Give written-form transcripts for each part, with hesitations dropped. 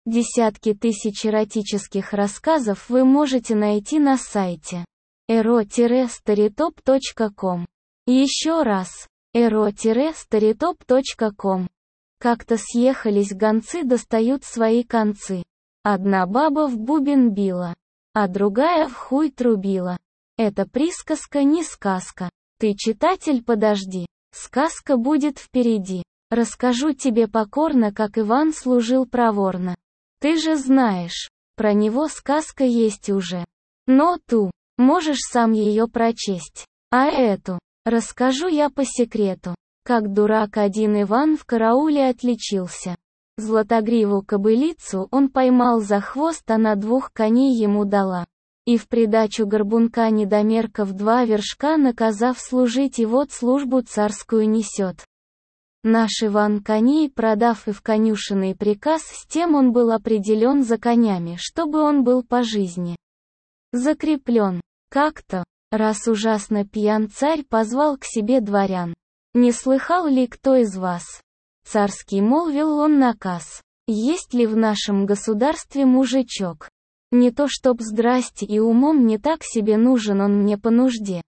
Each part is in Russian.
Десятки тысяч эротических рассказов вы можете найти на сайте ero-storytop.com. Еще раз, ero-storytop.com. Как-то съехались гонцы, достают свои концы. Одна баба в бубен била, а другая в хуй трубила. Это присказка, не сказка. Ты, читатель, подожди. Сказка будет впереди. Расскажу тебе покорно, как Иван служил проворно. Ты же знаешь, про него сказка есть уже. Но ту, можешь сам ее прочесть. А эту, расскажу я по секрету. Как дурак один Иван в карауле отличился. Златогриву кобылицу он поймал за хвост, она 2 коней ему дала. И в придачу горбунка-недомерка в 2 вершка наказав служить, и вот службу царскую несет. Наш Иван коней продав и в конюшенный приказ, с тем он был определен за конями, чтобы он был по жизни закреплен. Как-то, раз ужасно пьян, царь позвал к себе дворян. Не слыхал ли кто из вас? Царский молвил он наказ. Есть ли в нашем государстве мужичок? Не то чтоб здрасте и умом не так себе нужен он мне по нужде.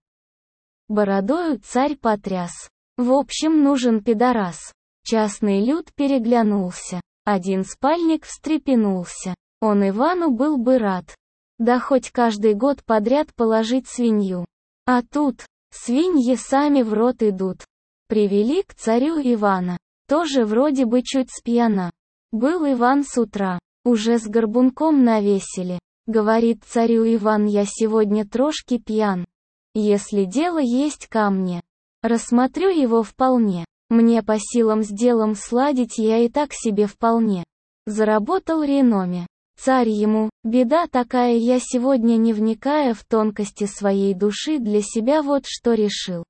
Бородою царь потряс. В общем, нужен пидорас. Частный люд переглянулся. Один спальник встрепенулся. Он Ивану был бы рад. Да хоть каждый год подряд положить свинью. А тут, свиньи сами в рот идут. Привели к царю Ивана. Тоже вроде бы чуть спьяна. Был Иван с утра. Уже с горбунком навесили. Говорит царю Иван: я сегодня трошки пьян. Если дело есть ко мне, рассмотрю его вполне. Мне по силам с делом сладить я и так себе вполне. Заработал реноме. Царь ему: беда такая, я сегодня, не вникая в тонкости своей души, для себя вот что решил.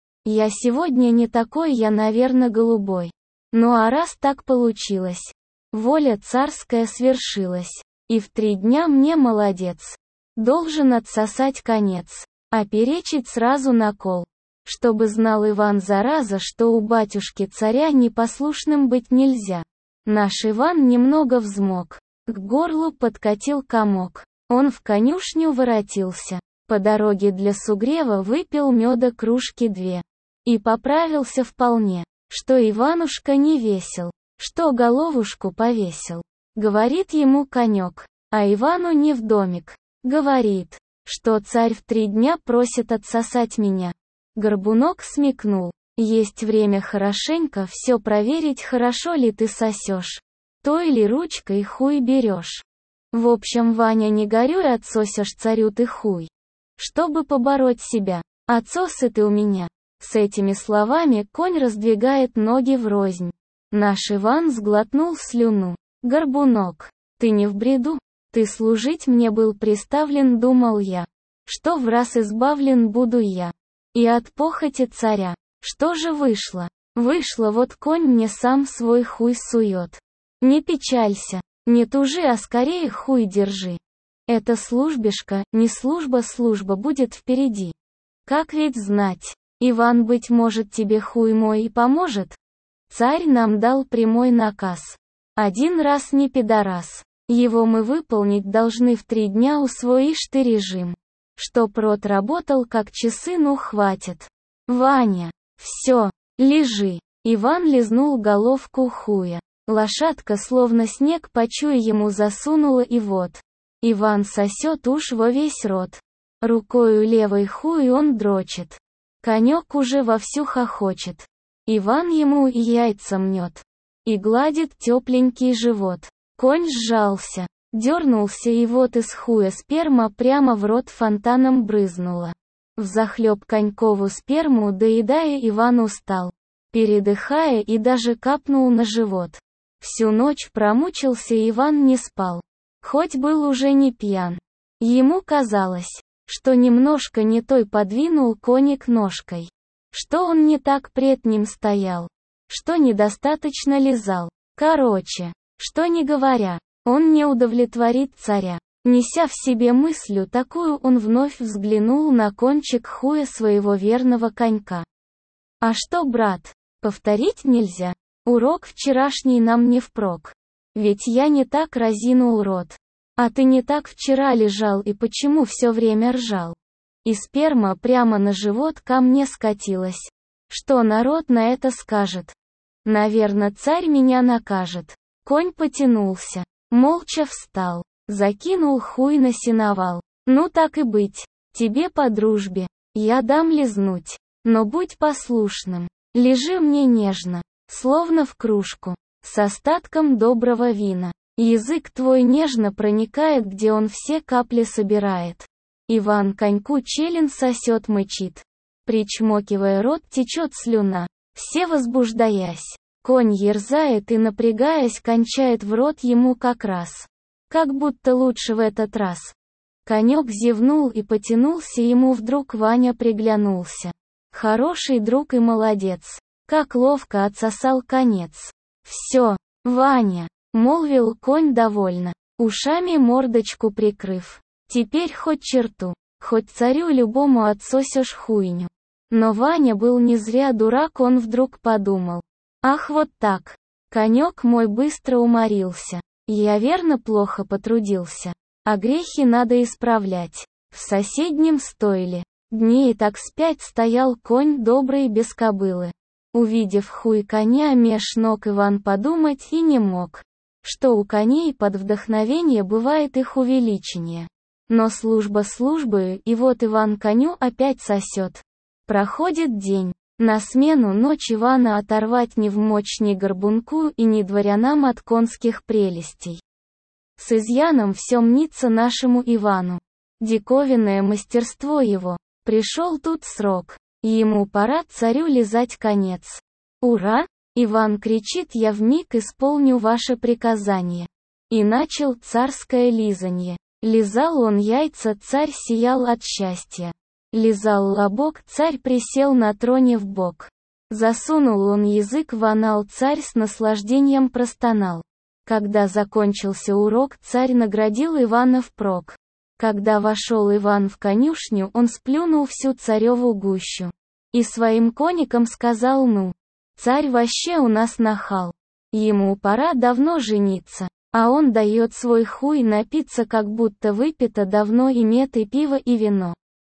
Я сегодня не такой, я, наверно, голубой. Ну а раз так получилось, воля царская свершилась. И в 3 дня мне, молодец, должен отсосать конец, а перечить сразу на кол. Чтобы знал Иван, зараза, что у батюшки царя непослушным быть нельзя. Наш Иван немного взмок. К горлу подкатил комок. Он в конюшню воротился. По дороге для сугрева выпил меда кружки 2. И поправился вполне. Что Иванушка не весел, что головушку повесил. Говорит ему конек, а Ивану не в домик. Говорит, что царь в 3 дня просит отсосать меня. Горбунок смекнул. Есть время хорошенько все проверить, хорошо ли ты сосешь. Той ли ручкой хуй берешь. В общем, Ваня, не горюй, отсосешь царю ты хуй. Чтобы побороть себя, отсосы ты у меня. С этими словами конь раздвигает ноги врознь. Наш Иван сглотнул слюну. Горбунок, ты не в бреду? Ты служить мне был приставлен, думал я, что враз избавлен буду я и от похоти царя. Что же вышло? Вышло, вот конь мне сам свой хуй сует. Не печалься, не тужи, а скорее хуй держи. Это службишка, не служба, служба будет впереди. Как ведь знать, Иван, быть может, тебе хуй мой и поможет? Царь нам дал прямой наказ. Один раз не пидорас. Его мы выполнить должны в 3 дня, усвоишь ты режим. Чтоб рот работал как часы, ну хватит. Ваня, все, лежи. Иван лизнул головку хуя. Лошадка словно снег почуя ему засунула, и вот. Иван сосет уж во весь рот. Рукою левой хуй он дрочит. Конек уже вовсю хохочет. Иван ему и яйца мнет. И гладит тепленький живот. Конь сжался, дернулся, и вот из хуя сперма прямо в рот фонтаном брызнула. Взахлеб конькову сперму доедая, Иван устал, передыхая, и даже капнул на живот. Всю ночь промучился Иван, не спал. Хоть был уже не пьян. Ему казалось, что немножко не той подвинул коник ножкой. Что он не так пред ним стоял. Что недостаточно лизал. Короче, что не говоря, он не удовлетворит царя. Неся в себе мыслью такую, он вновь взглянул на кончик хуя своего верного конька. А что, брат, повторить нельзя? Урок вчерашний нам не впрок. Ведь я не так разинул рот. А ты не так вчера лежал и почему все время ржал? И сперма прямо на живот ко мне скатилась. Что народ на это скажет? Наверно, царь меня накажет. Конь потянулся, молча встал, закинул хуй на сеновал. Ну так и быть, тебе по дружбе, я дам лизнуть. Но будь послушным, лежи мне нежно, словно в кружку, с остатком доброго вина. Язык твой нежно проникает, где он все капли собирает. Иван коньку челен сосет, мычит. Причмокивая рот, течет слюна. Все возбуждаясь. Конь ерзает и, напрягаясь, кончает в рот ему как раз. Как будто лучше в этот раз. Конек зевнул и потянулся, ему вдруг Ваня приглянулся. Хороший друг и молодец. Как ловко отсосал конец. Все, Ваня, молвил конь довольно, ушами мордочку прикрыв. Теперь хоть черту, хоть царю любому отсосешь хуйню. Но Ваня был не зря дурак, он вдруг подумал. Ах, вот так. Конек мой быстро уморился. Я верно плохо потрудился. А грехи надо исправлять. В соседнем стойле дней так спять стоял конь добрый без кобылы. Увидев хуй коня меж ног, Иван подумать и не мог, что у коней под вдохновение бывает их увеличение. Но служба службою, и вот Иван коню опять сосет. Проходит день. На смену ночь Ивана оторвать не вмочь ни горбунку и ни дворянам от конских прелестей. С изъяном все мнится нашему Ивану. Диковинное мастерство его. Пришел тут срок. Ему пора царю лизать конец. Ура! Иван кричит: я вмиг исполню ваше приказание. И начал царское лизанье. Лизал он яйца, царь сиял от счастья. Лизал лобок, царь присел на троне вбок. Засунул он язык в анал, царь с наслаждением простонал. Когда закончился урок, царь наградил Ивана впрок. Когда вошел Иван в конюшню, он сплюнул всю цареву гущу. И своим конникам сказал: ну, царь вообще у нас нахал. Ему пора давно жениться, а он дает свой хуй напиться, как будто выпито давно и мед, и пиво, и вино.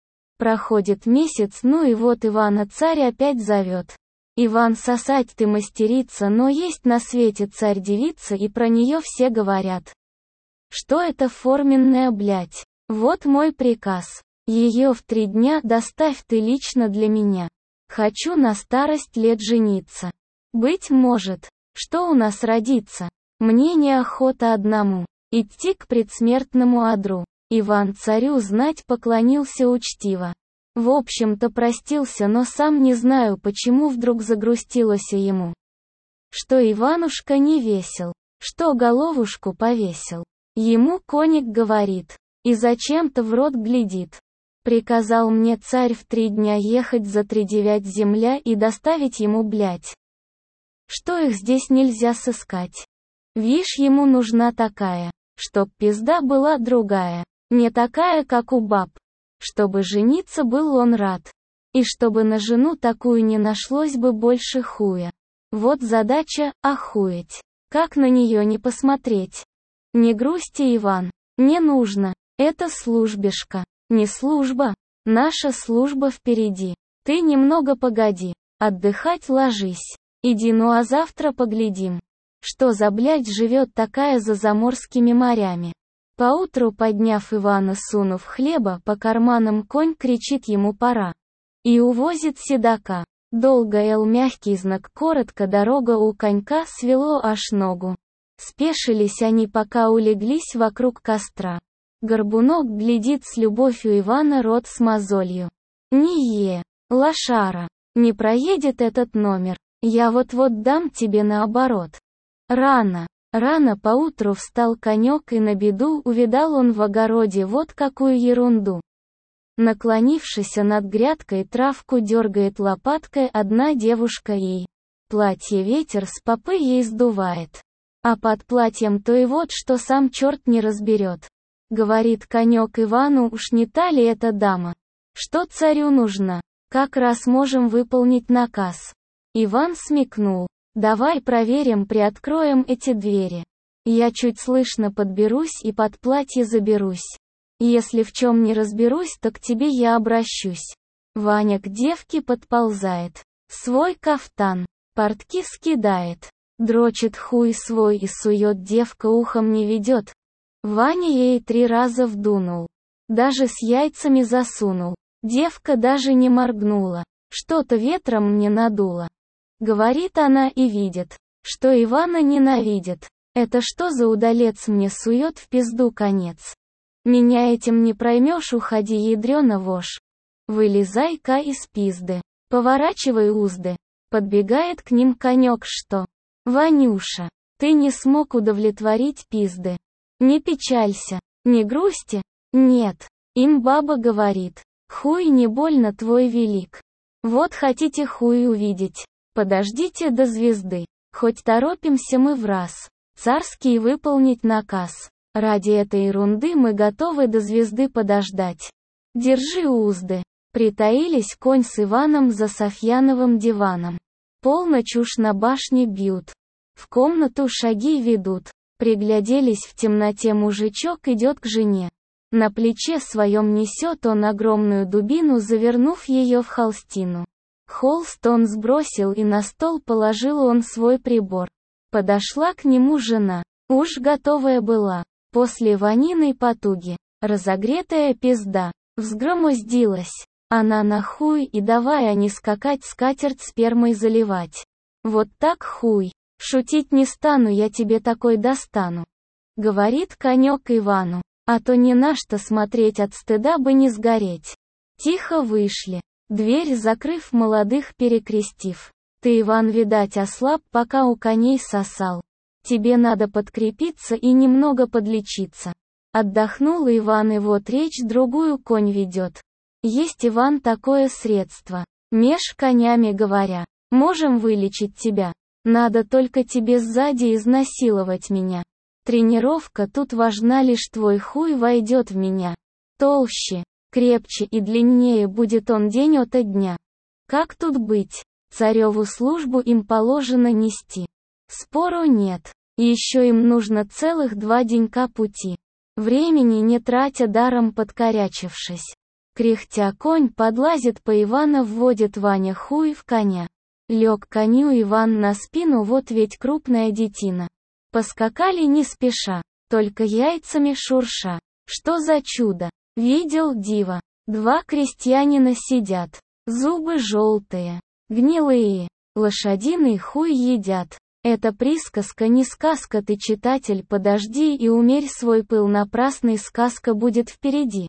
Проходит месяц, ну и вот Ивана царь опять зовет. Иван, сосать ты мастерица, но есть на свете царь-девица, и про нее все говорят. Что это форменная блядь? Вот мой приказ. Ее в 3 дня доставь ты лично для меня. Хочу на старость лет жениться. Быть может, что у нас родится. Мне неохота одному идти к предсмертному одру. Иван царю знать поклонился учтиво. В общем-то простился, но сам не знаю, почему вдруг загрустилось ему. Что Иванушка не весел, что головушку повесил. Ему конник говорит, и зачем-то в рот глядит. Приказал мне царь в 3 дня ехать за 3/9 земля и доставить ему блядь. Что их здесь нельзя сыскать. Вишь, ему нужна такая, чтоб пизда была другая, не такая, как у баб. Чтобы жениться был он рад. И чтобы на жену такую не нашлось бы больше хуя. Вот задача, охуеть. Как на нее не посмотреть? Не грусти, Иван. Не нужно. Это службишка. Не служба. Наша служба впереди. Ты немного погоди. Отдыхать ложись. Иди, ну а завтра поглядим. Что за блядь живет такая за заморскими морями? Поутру, подняв Ивана, сунув хлеба по карманам, конь кричит ему пора. И увозит седока. Долго эл мягкий знак, коротко дорога, у конька свело аж ногу. Спешились они, пока улеглись вокруг костра. Горбунок глядит с любовью, Ивана рот с мозолью. Не лошара, не проедет этот номер. Я вот-вот дам тебе наоборот. Рано поутру встал конек, и на беду увидал он в огороде вот какую ерунду. Наклонившись над грядкой, травку дергает лопаткой одна девушка, и платье ветер с попы ей сдувает. А под платьем то и вот что сам черт не разберет. Говорит конек Ивану: уж не та ли эта дама, что царю нужна? Как раз можем выполнить наказ. Иван смекнул. Давай проверим, приоткроем эти двери. Я чуть слышно подберусь и под платье заберусь. Если в чем не разберусь, то к тебе я обращусь. Ваня к девке подползает. Свой кафтан, портки скидает. Дрочит хуй свой и сует, девка ухом не ведет. Ваня ей 3 раза вдунул. Даже с яйцами засунул. Девка даже не моргнула. Что-то ветром мне надуло. Говорит она и видит, что Ивана ненавидит. Это что за удалец мне сует в пизду конец? Меня этим не проймешь, уходи, ядрёна вошь. Вылезай-ка из пизды. Поворачивай узды. Подбегает к ним конёк, что? Ванюша, ты не смог удовлетворить пизды. Не печалься, не грусти. Нет, им баба говорит. Хуй не больно твой велик. Вот хотите хуй увидеть. Подождите до звезды. Хоть торопимся мы враз. Царский выполнить наказ. Ради этой ерунды мы готовы до звезды подождать. Держи узды. Притаились конь с Иваном за Софьяновым диваном. Полночь уж на башне бьют. В комнату шаги ведут. Пригляделись, в темноте мужичок идет к жене. На плече своем несет он огромную дубину, завернув ее в холстину. Холст он сбросил и на стол положил он свой прибор. Подошла к нему жена. Уж готовая была. После Ваниной потуги. Разогретая пизда. Взгромоздилась. Она на хуй и давай, а не скакать, скатерть спермой заливать. Вот так хуй. Шутить не стану, я тебе такой достану. Говорит конек Ивану. А то не на что смотреть, от стыда бы не сгореть. Тихо вышли. Дверь закрыв, молодых перекрестив. Ты, Иван, видать, ослаб, пока у коней сосал. Тебе надо подкрепиться и немного подлечиться. Отдохнул Иван, и вот речь другую конь ведет. Есть, Иван, такое средство. Меж конями говоря. Можем вылечить тебя. Надо только тебе сзади изнасиловать меня. Тренировка тут важна, лишь твой хуй войдет в меня. Толще, крепче и длиннее будет он день ото дня. Как тут быть? Цареву службу им положено нести. Спору нет. Еще им нужно целых 2 денька пути. Времени не тратя, даром подкорячившись. Кряхтя конь подлазит по Ивана, вводит Ваня хуй в коня. Лег коню Иван на спину, вот ведь крупная детина. Поскакали не спеша, только яйцами шурша. Что за чудо? Видел диво. 2 крестьянина сидят. Зубы желтые, гнилые. Лошадиный хуй едят. Это присказка, не сказка, ты, читатель, подожди и умерь свой пыл, напрасный, сказка будет впереди.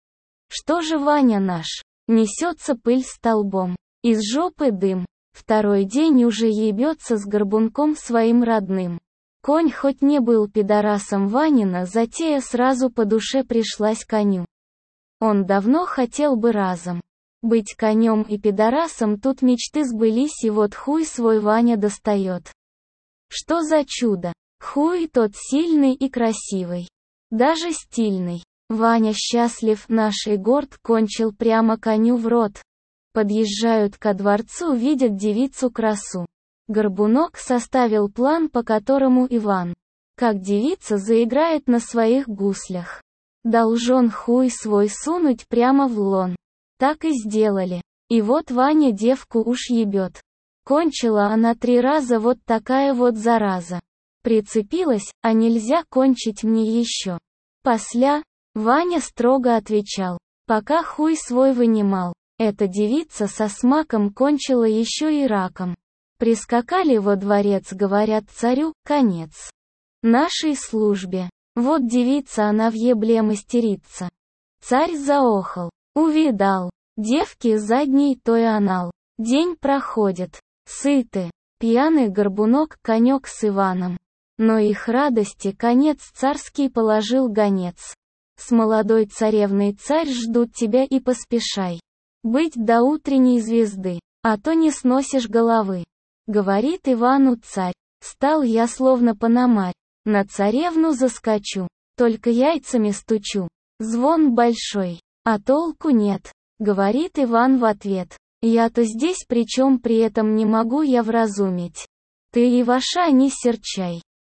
Что же Ваня наш? Несется пыль столбом. Из жопы дым. 2-й день уже ебется с горбунком своим родным. Конь хоть не был пидорасом, Ванина затея сразу по душе пришлась коню. Он давно хотел бы разом быть конем и пидорасом, тут мечты сбылись, и вот хуй свой Ваня достает. Что за чудо? Хуй тот сильный и красивый. Даже стильный. Ваня счастлив, наш и горд, кончил прямо коню в рот. Подъезжают ко дворцу, видят девицу красу. Горбунок составил план, по которому Иван, как девица, заиграет на своих гуслях. Должен хуй свой сунуть прямо в лон. Так и сделали. И вот Ваня девку уж ебет. Кончила она 3 раза, вот такая вот зараза. Прицепилась, а нельзя кончить мне еще. Посля, Ваня строго отвечал, пока хуй свой вынимал. Эта девица со смаком кончила еще и раком. Прискакали во дворец, говорят царю, конец нашей службе. Вот девица, она в ебле мастерица. Царь заохал, увидал. Девки задний той анал. День проходит. Сыты. Пьяный горбунок, конек с Иваном. Но их радости конец, царский положил гонец. С молодой царевной, царь, ждут тебя, и поспешай быть до утренней звезды, а то не сносишь головы. Говорит Ивану царь, стал я словно пономарь, на царевну заскочу, только яйцами стучу. Звон большой, а толку нет. Говорит Иван в ответ, я-то здесь при чем, при этом не могу я вразумить. Ты, Иваша, не серчай.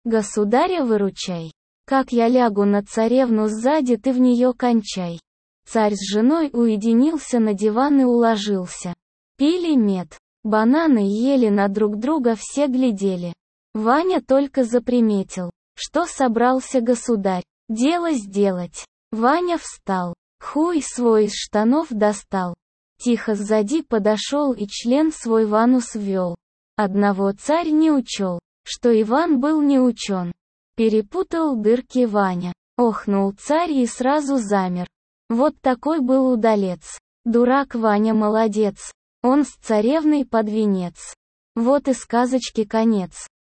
Государя выручай. Как я лягу на царевну сзади, ты в нее кончай. Царь с женой уединился на диван и уложился. Пили мед. Бананы ели, на друг друга все глядели. Ваня только заприметил, что собрался государь дело сделать. Ваня встал, хуй свой из штанов достал. Тихо сзади подошел и член свой в анус ввел. Одного царь не учел, что Иван был не учен. Перепутал дырки Ваня. Охнул царь и сразу замер. Вот такой был удалец. Дурак Ваня молодец. Он с царевной под венец. Вот и сказочки конец.